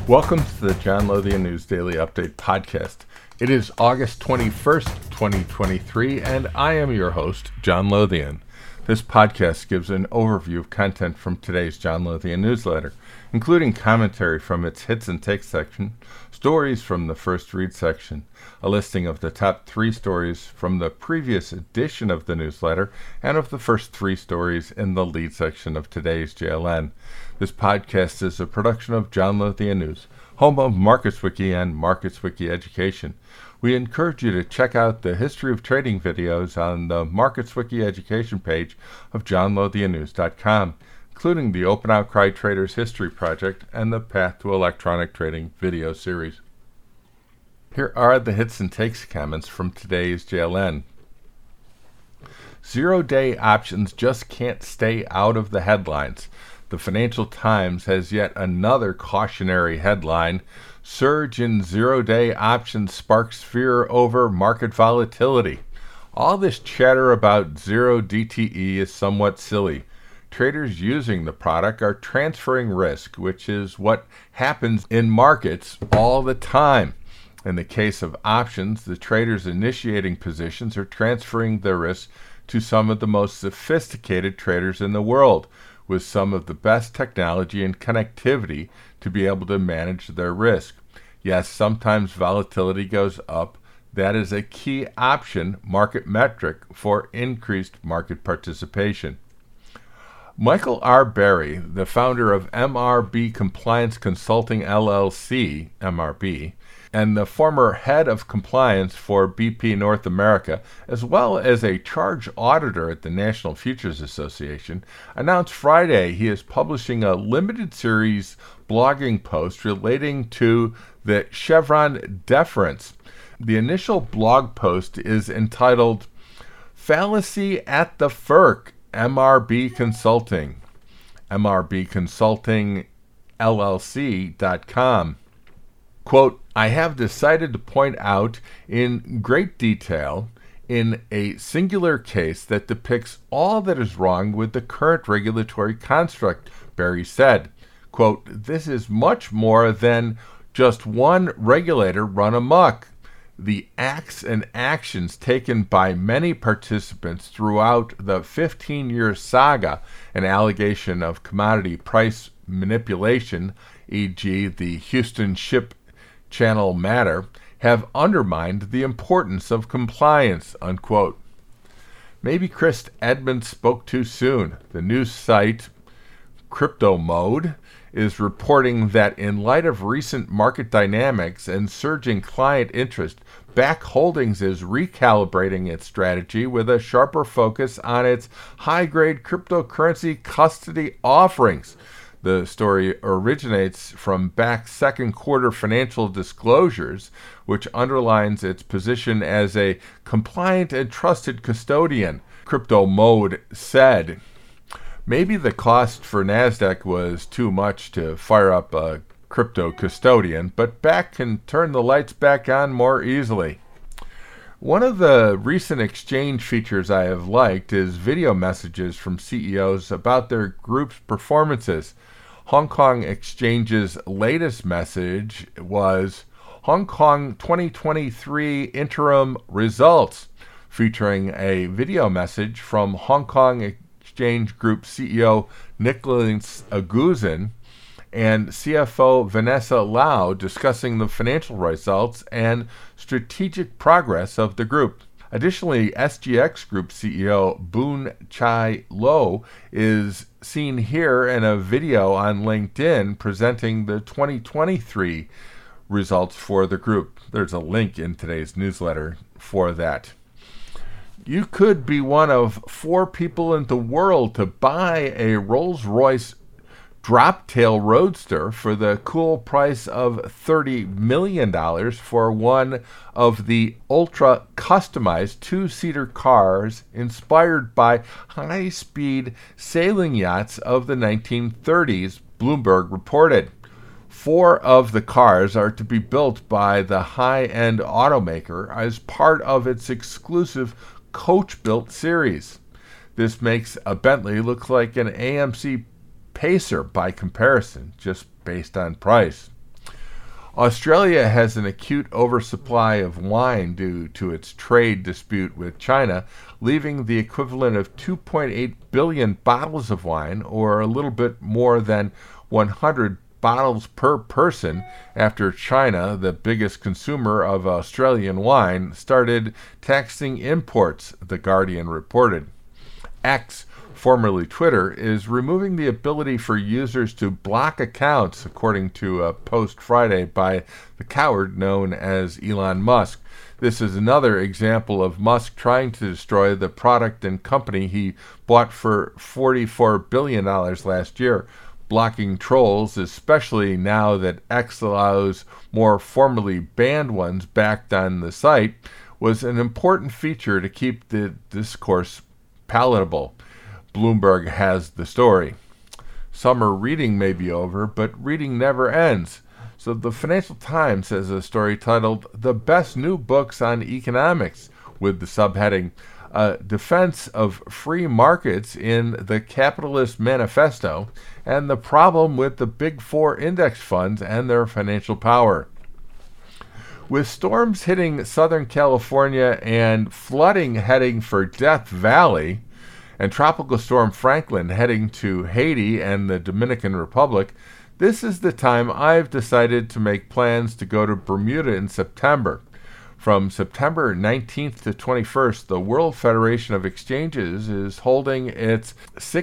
Welcome to the John Lothian News Daily Update podcast. It is August 21st, 2023, and I am your host, John Lothian. This podcast gives an overview of content from today's John Lothian newsletter, including commentary from its Hits and Takes section, stories from the First Read section, a listing of the top 3 stories from the previous edition of the newsletter, and of the first 3 stories in the lead section of today's JLN. This podcast is a production of John Lothian News, home of MarketsWiki and MarketsWiki Education. We encourage you to check out the History of Trading videos on the MarketsWiki Education page of johnlothiannews.com, including the Open Outcry Traders History Project and the Path to Electronic Trading video series. Here are the Hits and Takes comments from today's JLN. Zero-day options just can't stay out of the headlines. The Financial Times has yet another cautionary headline. Surge in zero-day options sparks fear over market volatility. All this chatter about zero DTE is somewhat silly. Traders using the product are transferring risk, which is what happens in markets all the time. In the case of options, the traders initiating positions are transferring their risk to some of the most sophisticated traders in the world, with some of the best technology and connectivity to be able to manage their risk. Yes, sometimes volatility goes up. That is a key option market metric for increased market participation. Michael R. Berry, the founder of MRB Compliance Consulting LLC, MRB, and the former head of compliance for BP North America, as well as a charge auditor at the National Futures Association, announced Friday he is publishing a limited series blogging post relating to the Chevron deference. The initial blog post is entitled Fallacy at the FERC, MRB Consulting, MRBconsultingllc.com. Quote, I have decided to point out in great detail in a singular case that depicts all that is wrong with the current regulatory construct, Berry said. Quote, this is much more than just one regulator run amok. The acts and actions taken by many participants throughout the 15-year saga, an allegation of commodity price manipulation, e.g. the Houston Ship Channel matter, have undermined the importance of compliance, unquote. Maybe Chris Edmonds spoke too soon. The news site Crypto Mode is reporting that in light of recent market dynamics and surging client interest, Bakkt Holdings is recalibrating its strategy with a sharper focus on its high-grade cryptocurrency custody offerings. The story originates from Bakkt's second quarter financial disclosures, which underlines its position as a compliant and trusted custodian. Crypto Mode said, maybe the cost for NASDAQ was too much to fire up a crypto custodian, but Bakkt can turn the lights back on more easily. One of the recent exchange features I have liked is video messages from CEOs about their group's performances. Hong Kong Exchange's latest message was Hong Kong 2023 interim results, featuring a video message from Hong Kong Exchange Group CEO Nicholas Aguzin and CFO Vanessa Lau discussing the financial results and strategic progress of the group. Additionally, SGX Group CEO Boon Chai Lo is seen here in a video on LinkedIn presenting the 2023 results for the group. There's a link in today's newsletter for that. You could be one of 4 people in the world to buy a Rolls-Royce drop-tail roadster for the cool price of $30 million for one of the ultra-customized 2-seater cars inspired by high-speed sailing yachts of the 1930s, Bloomberg reported. 4 of the cars are to be built by the high-end automaker as part of its exclusive coach-built series. This makes a Bentley look like an AMC Pacer by comparison, just based on price. Australia has an acute oversupply of wine due to its trade dispute with China, leaving the equivalent of 2.8 billion bottles of wine, or a little bit more than 100 bottles per person, after China, the biggest consumer of Australian wine, started taxing imports, The Guardian reported. X, formerly Twitter, is removing the ability for users to block accounts, according to a post Friday by the coward known as Elon Musk. This is another example of Musk trying to destroy the product and company he bought for $44 billion last year. Blocking trolls, especially now that X allows more formerly banned ones back on the site, was an important feature to keep the discourse palatable. Bloomberg has the story. Summer reading may be over, but reading never ends. So the Financial Times has a story titled "The Best New Books on Economics," with the subheading "Defense of Free Markets in the Capitalist Manifesto and the Problem with the Big Four Index Funds and Their Financial Power." With storms hitting Southern California and flooding heading for Death Valley, and Tropical Storm Franklin heading to Haiti and the Dominican Republic, this is the time I've decided to make plans to go to Bermuda in September. From September 19th to 21st, the World Federation of Exchanges is holding its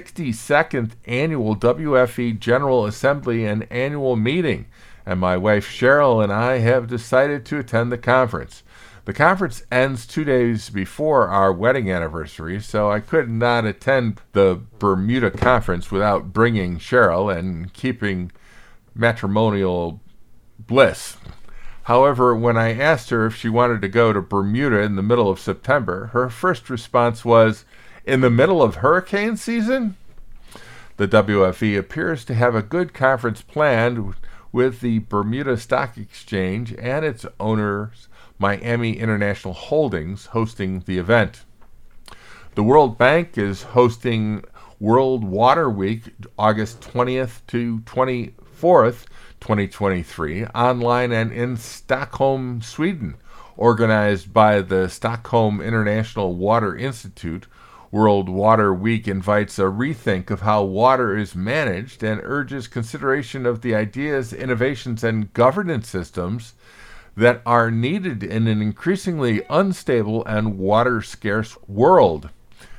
62nd annual WFE General Assembly and annual meeting, and my wife Cheryl and I have decided to attend the conference. The conference ends 2 days before our wedding anniversary, so I could not attend the Bermuda conference without bringing Cheryl and keeping matrimonial bliss. However, when I asked her if she wanted to go to Bermuda in the middle of September, her first response was, "In the middle of hurricane season?" The WFE appears to have a good conference planned, with the Bermuda Stock Exchange and its owners, Miami International Holdings, hosting the event. The World Bank is hosting World Water Week, August 20th to 24th, 2023, online and in Stockholm, Sweden. Organized by the Stockholm International Water Institute, World Water Week invites a rethink of how water is managed and urges consideration of the ideas, innovations, and governance systems that are needed in an increasingly unstable and water-scarce world.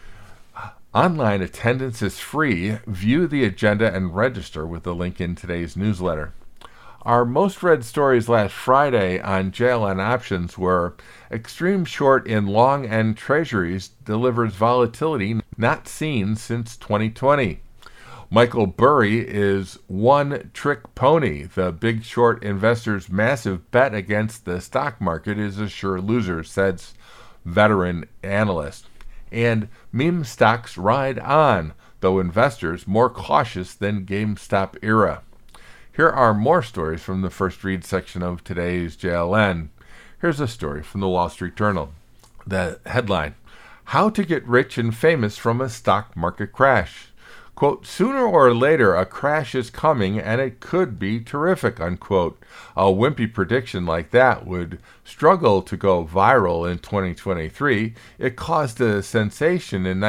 Online attendance is free. View the agenda and register with the link in today's newsletter. Our most read stories last Friday on JLN options were extreme short in long end treasuries delivers volatility not seen since 2020. Michael Burry is one trick pony. The big short investor's massive bet against the stock market is a sure loser, says veteran analyst. And meme stocks ride on, though investors more cautious than GameStop era. Here are more stories from the first read section of today's JLN. Here's a story from the Wall Street Journal. The headline, "How to Get Rich and Famous from a Stock Market Crash." Quote, "Sooner or later a crash is coming and it could be terrific," unquote. A wimpy prediction like that would struggle to go viral in 2023. It caused a sensation in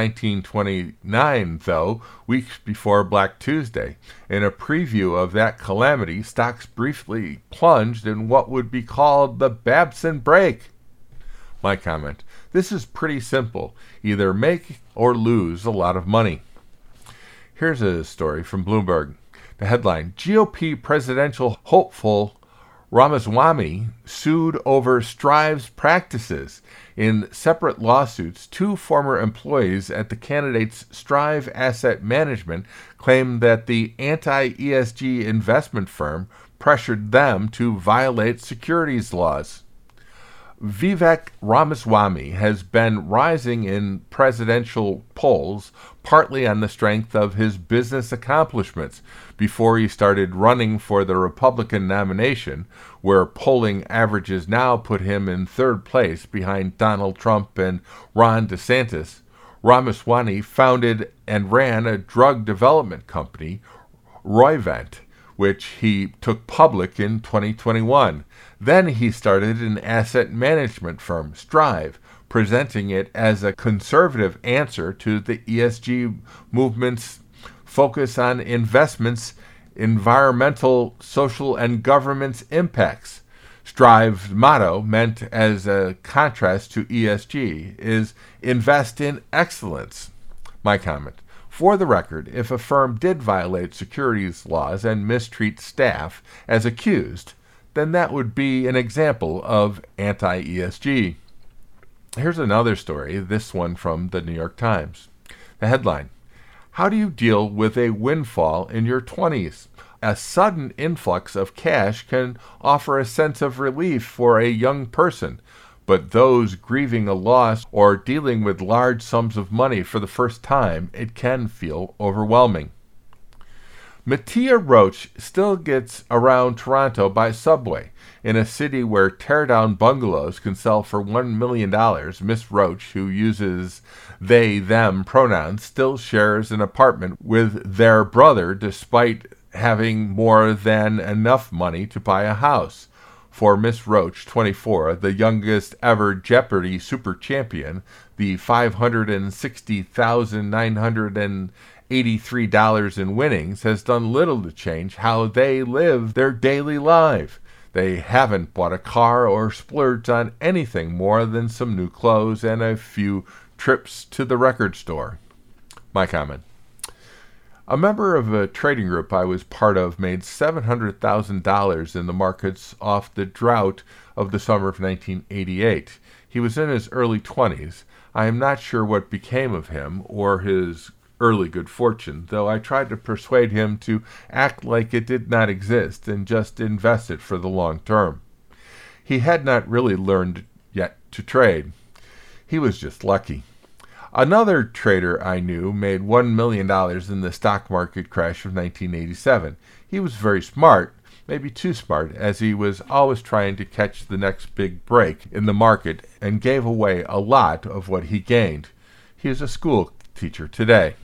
1929, though, weeks before Black Tuesday. In a preview of that calamity, stocks briefly plunged in what would be called the Babson break. My comment, this is pretty simple. Either make or lose a lot of money. Here's a story from Bloomberg. The headline, GOP presidential hopeful Ramaswamy sued over Strive's practices. In separate lawsuits, two former employees at the candidate's Strive Asset Management claimed that the anti-ESG investment firm pressured them to violate securities laws. Vivek Ramaswamy has been rising in presidential polls partly on the strength of his business accomplishments before he started running for the Republican nomination, where polling averages now put him in third place behind Donald Trump and Ron DeSantis. Ramaswamy founded and ran a drug development company, Roivant, which he took public in 2021. Then he started an asset management firm, Strive, presenting it as a conservative answer to the ESG movement's focus on investments, environmental, social, and governance impacts. Strive's motto, meant as a contrast to ESG, is invest in excellence. My comment: for the record, if a firm did violate securities laws and mistreat staff as accused, then that would be an example of anti-ESG. Here's another story, this one from the New York Times. The headline: how do you deal with a windfall in your 20s? A sudden influx of cash can offer a sense of relief for a young person, but those grieving a loss or dealing with large sums of money for the first time, it can feel overwhelming. Mattia Roach still gets around Toronto by subway. In a city where tear-down bungalows can sell for $1 million, Miss Roach, who uses they-them pronouns, still shares an apartment with their brother despite having more than enough money to buy a house. For Miss Roach, 24, the youngest ever Jeopardy super champion, the $560,983 in winnings has done little to change how they live their daily life. They haven't bought a car or splurged on anything more than some new clothes and a few trips to the record store. My comment: a member of a trading group I was part of made $700,000 in the markets off the drought of the summer of 1988. He was in his early 20s. I am not sure what became of him or his early good fortune, though I tried to persuade him to act like it did not exist and just invest it for the long term. He had not really learned yet to trade. He was just lucky. Another trader I knew made $1 million in the stock market crash of 1987. He was very smart, maybe too smart, as he was always trying to catch the next big break in the market and gave away a lot of what he gained. He is a school teacher today.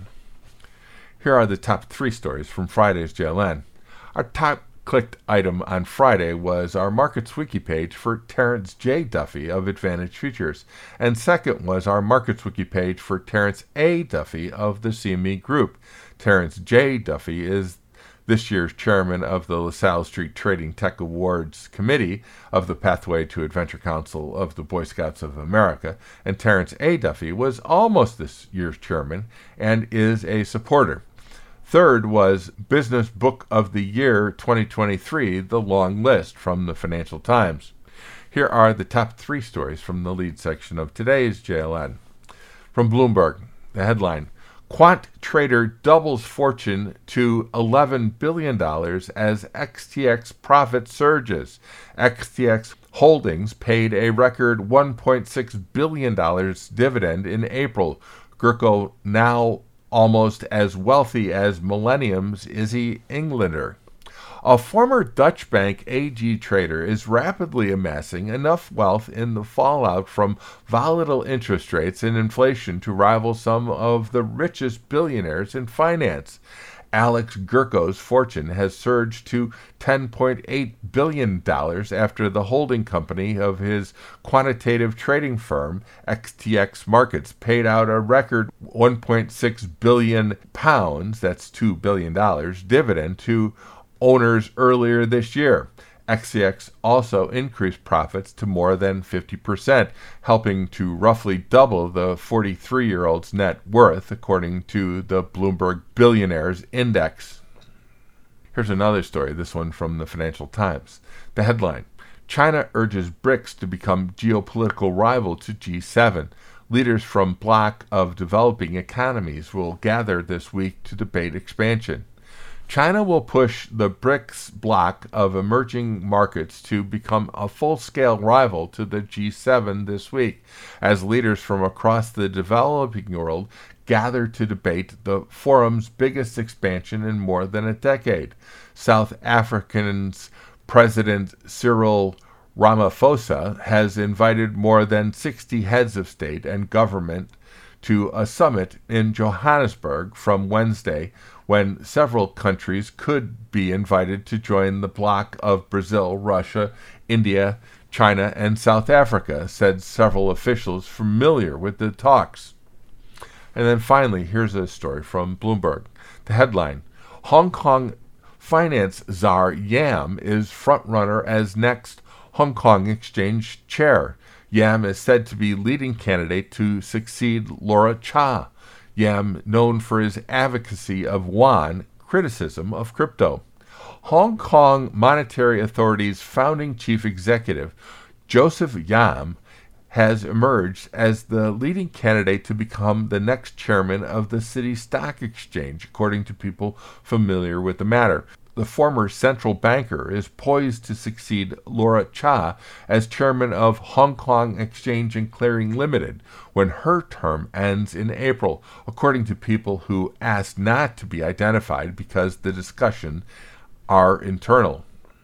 Here are the top 3 stories from Friday's JLN. Our top clicked item on Friday was our Markets Wiki page for Terrence J. Duffy of Advantage Futures, and second was our Markets Wiki page for Terrence A. Duffy of the CME Group. Terrence J. Duffy is this year's chairman of the LaSalle Street Trading Tech Awards Committee of the Pathway to Adventure Council of the Boy Scouts of America, and Terrence A. Duffy was almost this year's chairman and is a supporter. Third was Business Book of the Year 2023, The Long List from the Financial Times. Here are the top 3 stories from the lead section of today's JLN. From Bloomberg, the headline: Quant trader doubles fortune to $11 billion as XTX profit surges. XTX Holdings paid a record $1.6 billion dividend in April. Gerco now almost as wealthy as Millennium's Izzy Englander. A former Dutch Bank AG trader is rapidly amassing enough wealth in the fallout from volatile interest rates and inflation to rival some of the richest billionaires in finance. Alex Gerco's fortune has surged to $10.8 billion after the holding company of his quantitative trading firm, XTX Markets, paid out a record £1.6 billion, that's $2 billion, dividend to owners earlier this year. XTX also increased profits to more than 50%, helping to roughly double the 43-year-old's net worth, according to the Bloomberg Billionaires Index. Here's another story, this one from the Financial Times. The headline: China urges BRICS to become geopolitical rival to G7. Leaders from bloc of developing economies will gather this week to debate expansion. China will push the BRICS bloc of emerging markets to become a full-scale rival to the G7 this week, as leaders from across the developing world gather to debate the forum's biggest expansion in more than a decade. South African's President Cyril Ramaphosa has invited more than 60 heads of state and government to a summit in Johannesburg from Wednesday, when several countries could be invited to join the bloc of Brazil, Russia, India, China, and South Africa, said several officials familiar with the talks. And then finally, here's a story from Bloomberg. The headline, Hong Kong finance czar Yam is frontrunner as next Hong Kong Exchange chair. Yam is said to be leading candidate to succeed Laura Cha. Yam, known for his advocacy of yuan, criticism of crypto. Hong Kong Monetary Authority's founding chief executive, Joseph Yam, has emerged as the leading candidate to become the next chairman of the city stock exchange, according to people familiar with the matter. The former central banker is poised to succeed Laura Cha as chairman of Hong Kong Exchange and Clearing Limited when her term ends in April, according to people who asked not to be identified because the discussion are internal.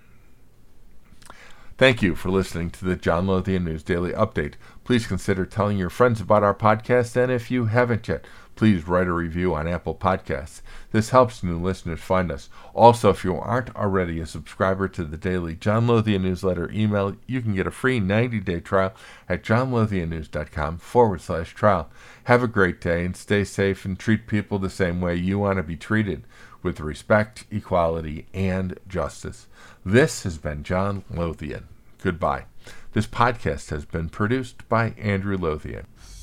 Thank you for listening to the John Lothian News Daily Update. Please consider telling your friends about our podcast, and if you haven't yet, please write a review on Apple Podcasts. This helps new listeners find us. Also, if you aren't already a subscriber to the daily John Lothian newsletter email, you can get a free 90-day trial at johnlothiannews.com/trial. Have a great day and stay safe, and treat people the same way you want to be treated, with respect, equality, and justice. This has been John Lothian. Goodbye. This podcast has been produced by Andrew Lothian.